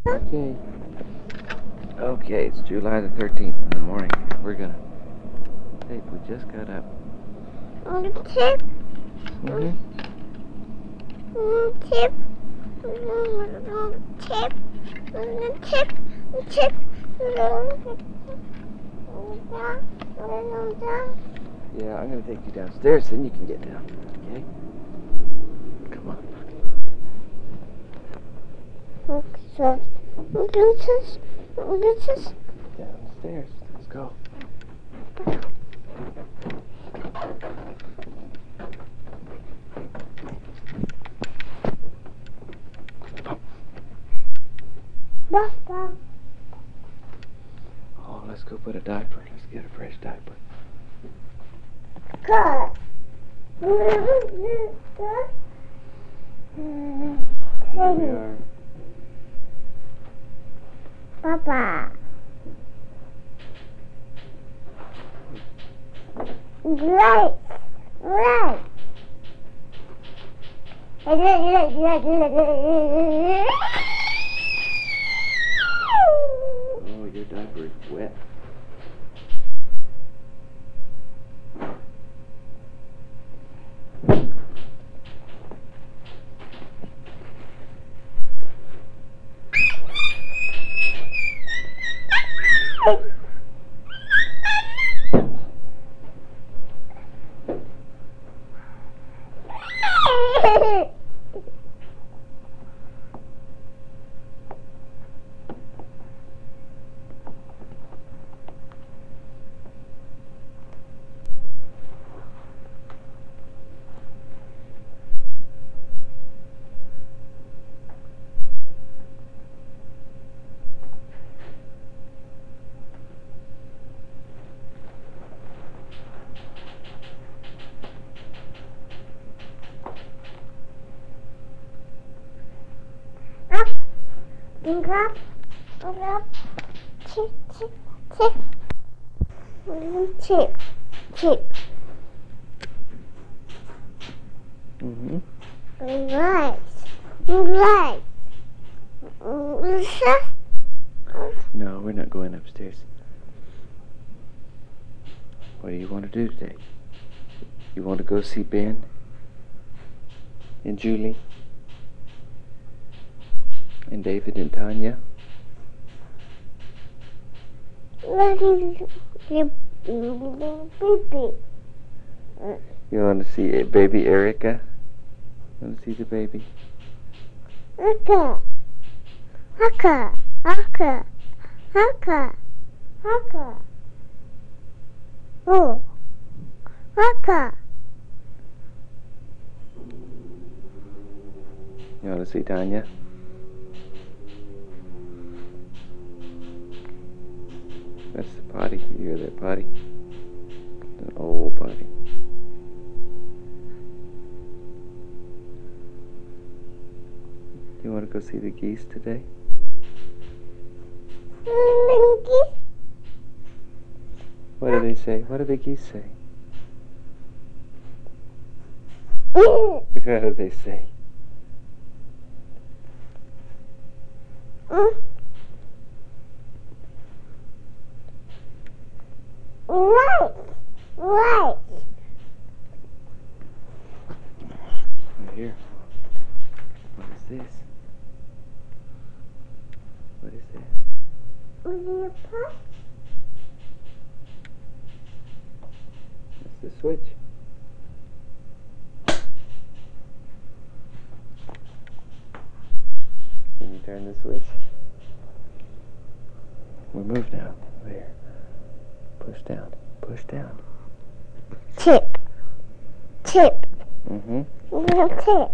Okay. Okay, it's July the 13th in the morning. We're gonna. Hey, we just got up. Tip. Mm-hmm. Tip. Tip. Tip. Yeah, I'm gonna take you downstairs, then you can get down. Okay? Come on. Downstairs. Let's go. Oh, let's go put a diaper. Let's get a fresh diaper. Good. Here we are. Papa. Right. Right. Oh, your diaper is wet. Up. Chip. Chip. Chip. Chip. Chip. Mm-hmm. Right. Right. No, we're not going upstairs. What do you want to do today? You want to go see Ben and Julie and David and Tanya? You want to see baby Erica? You want to see the baby? Haka. Haka. Haka. Haka. Haka. Oh. Haka. You want to see Tanya? That's the potty. You hear that potty? An old potty. You want to go see the geese today? What do they say? What do the geese say? What do they say? Right. Right. Right here. What is this? What is that? That's the switch. Can you turn the switch? We move now. There. Push down. Push down. Chip. Chip. Mm-hmm. Chip.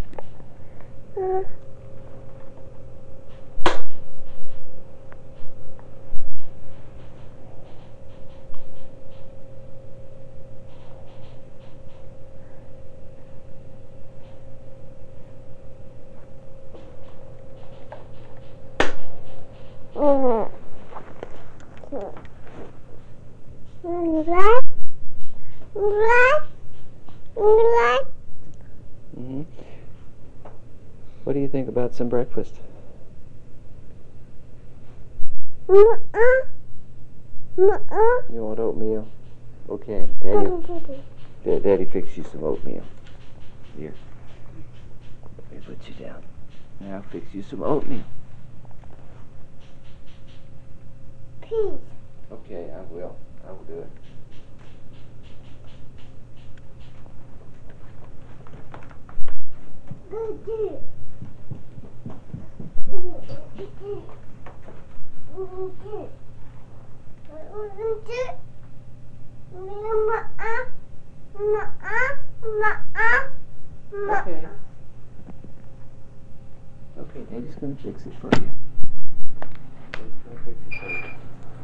Mm-hmm. What do you think about some breakfast? You want oatmeal? Okay, Daddy fix you some oatmeal. Here. Let me put you down. Now I'll fix you some oatmeal. Please. Okay, I will. I will do it. Okay. Okay, Daddy's gonna fix it for you. Daddy's gonna fix it for you.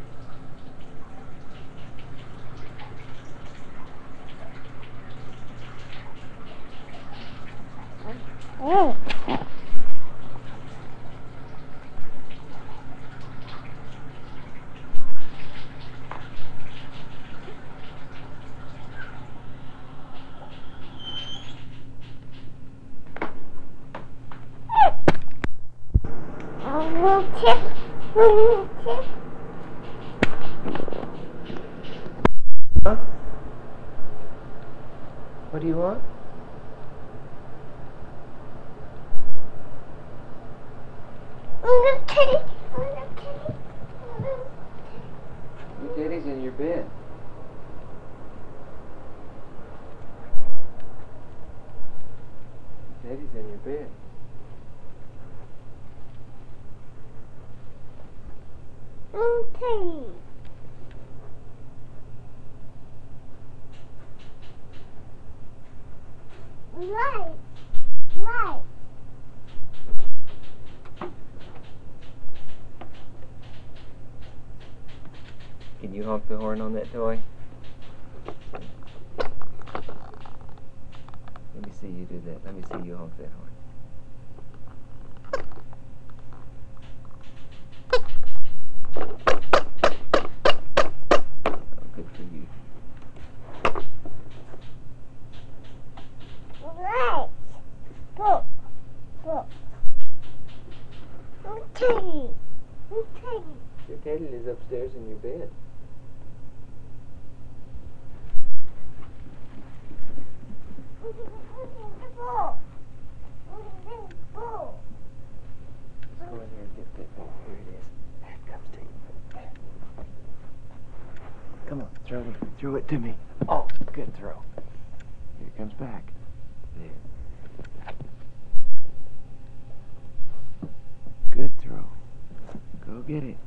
Oh. Huh? What do you want? Your daddy's in your bed. Daddy's in your bed. Okay. Right. Right. Can you honk the horn on that toy? Let me see you do that. Let me see you honk that horn. Oh, good for you. Right. Go. Go. Okay. Okay. Your daddy is upstairs in your bed. Let's go in here and get that ball. Here it is. There it comes to you. There. Come on, throw it to me. Oh, good throw. Here it comes back. There. Good throw. Go get it.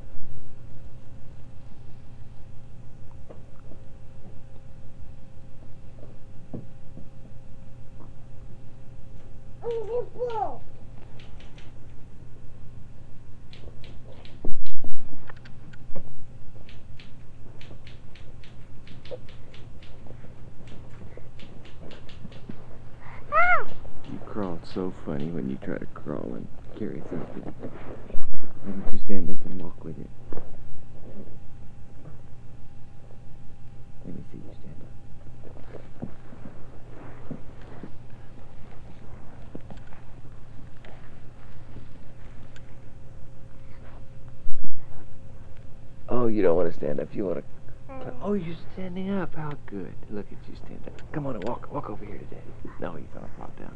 You crawl so funny when you try to crawl and carry something. Why don't you stand up and walk with it? Let me see you stand up. Oh, you don't want to stand up. You want to... Oh, you're standing up. How good. Look at you stand up. Come on and walk over here to Daddy. No, he's going to flop down.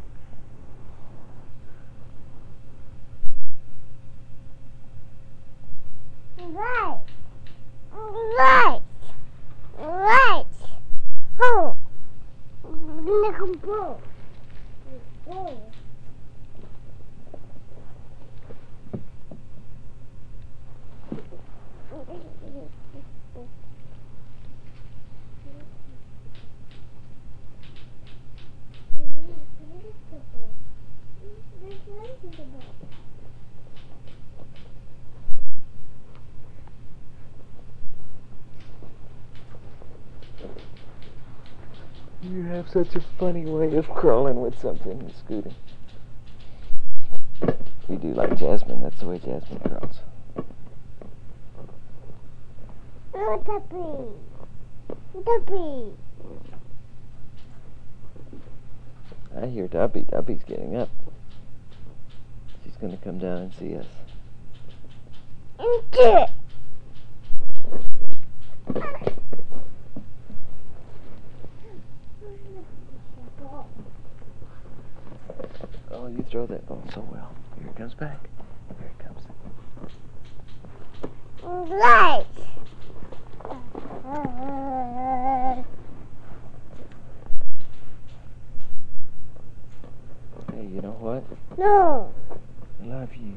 Right. Right. Right. Oh. Little ball. Oh. You have such a funny way of crawling with something and scooting. You do like Jasmine. That's the way Jasmine crawls. Oh, Duppy. Duppy. I hear Duppy. Duppy's getting up. She's going to come down and see us. Into it. Oh, you throw that ball so well. Here it comes back. Here it comes. Right. Hey, you know what? No. I love you.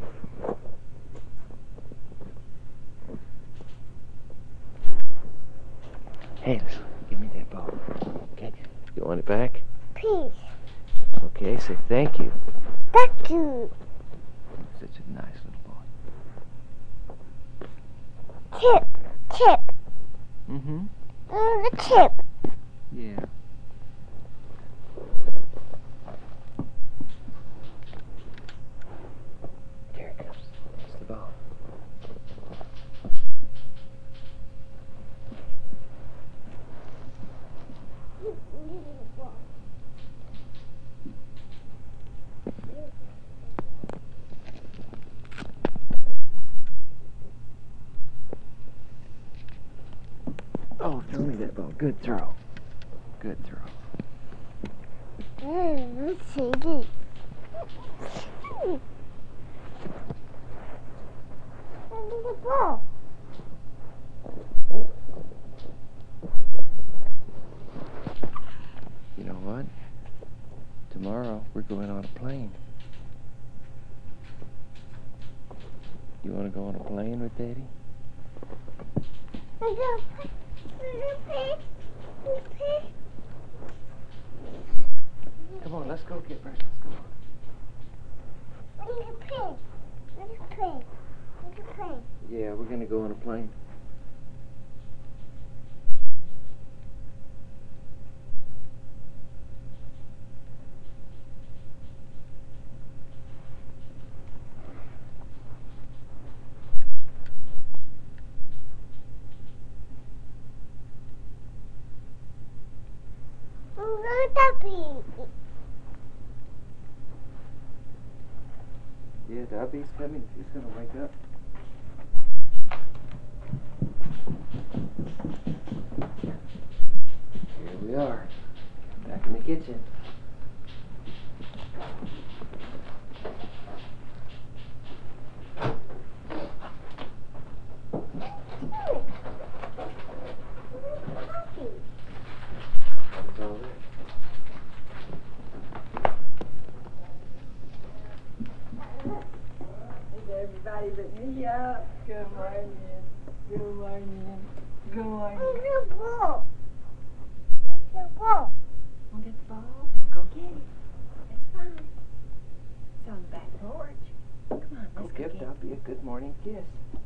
Hey, listen, give me that ball. Okay, you want it back? Peace. Okay, say thank you. Thank you. Such a nice little boy. Chip. Chip. Mm-hmm. The chip. Yeah. There it comes. That's the ball. Oh, throw me that ball. Good throw. Good throw. Let's see this. The ball. You know what? Tomorrow we're going on a plane. You want to go on a plane with Daddy? Come on, let's go get breakfast. Come on. Yeah, we're going to go on a plane. Yeah, Dobby's coming. She's going to wake up. Here we are. Back in the kitchen. What's all this? Everybody but me up. Good morning. Good morning. Good morning. Want to get the ball? We'll go get it. It's fine. It's on the back porch. Come on, let's Go go give get it. Dobby a good morning kiss.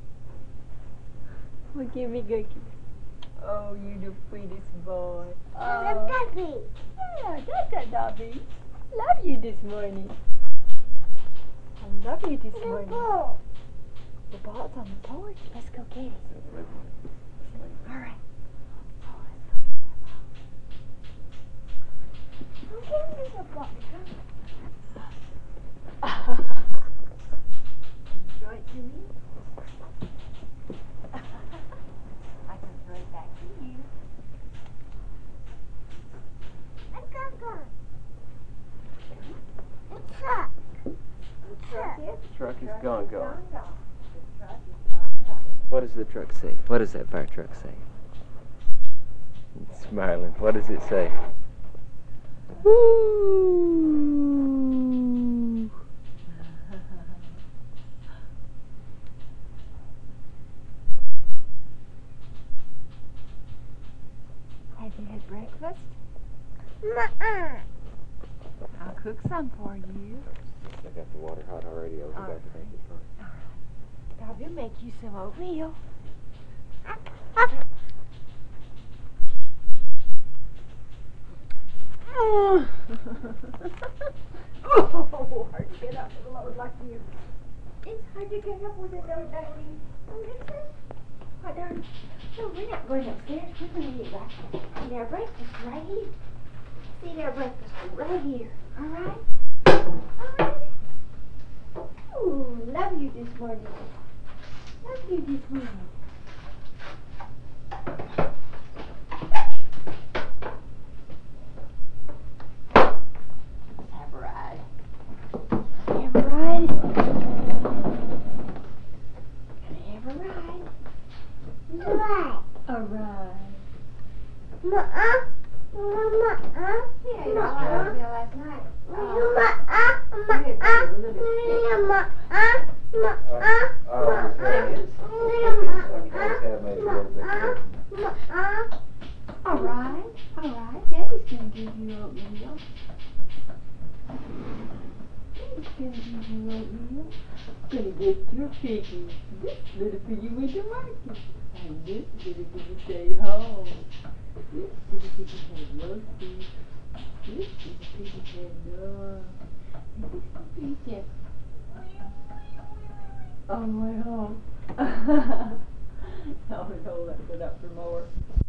Well, give me a good kiss. Oh, you the sweetest boy. Yeah, that's a Dobby. Love you this morning. I love you this morning. The ball's on the porch. Let's go get it. All right. Oh, let's go get that ball. Throw it to me. I can throw it back to you. The truck is gone. The truck is gone. What does the truck say? What does that fire truck say? It's smiling. What does it say? Woo! Have you had breakfast? I'll cook some for you. I got the water hot already. I'll go back and make it for you. Dobby will make you some oatmeal. Oh, hard to get up with a load like you. It's hard to get up with a load like you. What, darling? No, we're not going upstairs. We're going to eat our breakfast right here. Eat our breakfast right here. All right? All right. Ooh, love you this morning. Love you this morning. Have a ride. Have a ride. Have a ride. Right. A ride. Ma-uh. Ma-uh. Yeah, you know, I was there last night. Ma-uh. All right. Daddy's gonna give you oatmeal. Daddy's gonna give you oatmeal. Gonna get your piggy. This little piggy went to market. And this little piggy stayed home. This little piggy had roasted. This little piggy had none. And this little piggy said, on the way home. Oh no, let's put up for more.